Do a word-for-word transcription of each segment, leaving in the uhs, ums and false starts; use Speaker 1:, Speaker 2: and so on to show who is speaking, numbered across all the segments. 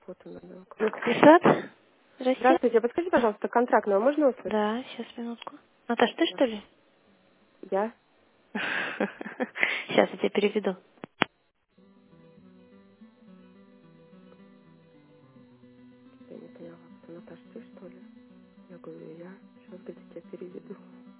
Speaker 1: Вот она, да.
Speaker 2: Писат? Россия?
Speaker 1: Здравствуйте, а подскажите, пожалуйста, контрактного можно услышать?
Speaker 2: Да, сейчас, минутку. Наташ, ты
Speaker 1: Да.
Speaker 2: что ли?
Speaker 1: Я?
Speaker 2: Сейчас я тебя переведу.
Speaker 1: Я не поняла. Это Наташа, ты что ли? Я говорю, я. Сейчас, говорит, я тебя переведу.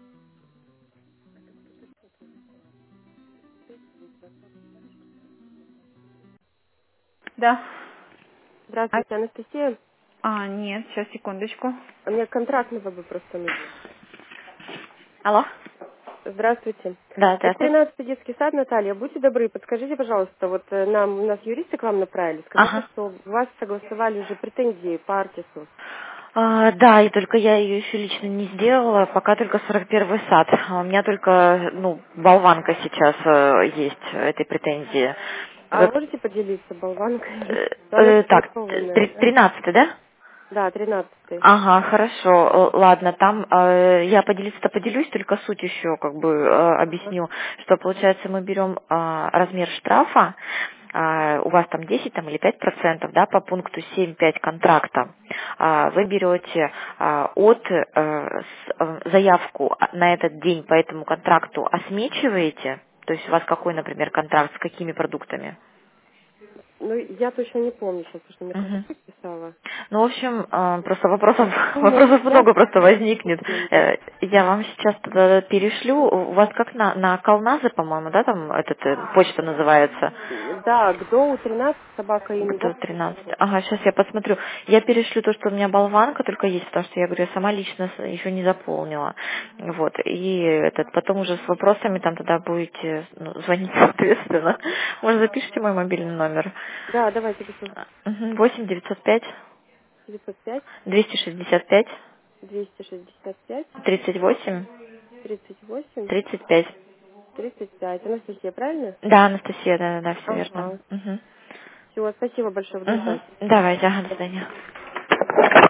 Speaker 3: Да. А,
Speaker 1: Здравствуйте, Анастасия.
Speaker 3: а, нет, сейчас, секундочку.
Speaker 1: А мне контрактного бы просто нужно.
Speaker 2: Алло?
Speaker 1: Здравствуйте.
Speaker 2: Да,
Speaker 1: Это
Speaker 2: здравствуйте.
Speaker 1: тринадцатый детский сад, Наталья. Будьте добры, подскажите, пожалуйста, вот э, нам, нас юристы к вам направили, сказали,
Speaker 2: Ага.
Speaker 1: что у вас согласовали уже претензии по Артису.
Speaker 2: А, да, и только я ее еще лично не сделала, пока только сорок первый сад. А у меня только, ну, болванка сейчас э, есть этой претензии.
Speaker 1: А
Speaker 2: Как,
Speaker 1: можете поделиться болванкой?
Speaker 2: э,
Speaker 1: Но она
Speaker 2: э, так,
Speaker 1: согласованная.
Speaker 2: тринадцатый, да?
Speaker 1: Да, тринадцатый.
Speaker 2: Ага, хорошо. Э, Ладно, там э, я поделиться-то поделюсь, только суть еще как бы э,
Speaker 1: Ага.
Speaker 2: объясню, что получается мы берем э, размер штрафа, э, у вас там десять там, или пять процентов, да, по пункту семь пять контракта. А, вы берете а, от э, с- э, заявку на этот день по этому контракту осмечиваете, то есть у вас какой, например, контракт с какими продуктами?
Speaker 1: Ну, я точно не помню сейчас, потому что мне
Speaker 2: Мгм.
Speaker 1: коллега писала.
Speaker 2: Ну, в общем, э, просто вопросов,
Speaker 1: Ну,
Speaker 2: вопросов
Speaker 1: я
Speaker 2: много просто возникнет.
Speaker 1: помню, да.
Speaker 2: Э, Я вам сейчас тогда перешлю. У вас как на, на Калназы, по-моему, да, там этот, э, почта называется?
Speaker 1: Да, ГДОУ тринадцать, собака
Speaker 2: До
Speaker 1: инвоп.
Speaker 2: тринадцати. Ага, сейчас я посмотрю. Я перешлю то, что у меня болванка только есть, потому что я говорю, я сама лично с- еще не заполнила. Вот. И этот, потом уже с вопросами там тогда будете ну, звонить, соответственно. Может, запишите мой мобильный номер?
Speaker 1: Да, давайте пишу.
Speaker 2: Мгм. восемь девятьсот пять
Speaker 1: девятьсот пять,
Speaker 2: двести шестьдесят пять
Speaker 1: двести шестьдесят пять,
Speaker 2: тридцать восемь
Speaker 1: тридцать восемь,
Speaker 2: тридцать пять.
Speaker 1: тридцать пять. Анастасия, правильно?
Speaker 2: Да, Анастасия, да, да, да, все верно.
Speaker 1: Ага.
Speaker 2: Угу.
Speaker 1: Все, спасибо большое, буду
Speaker 2: Угу.
Speaker 1: ждать.
Speaker 2: Давайте, ага, до свидания.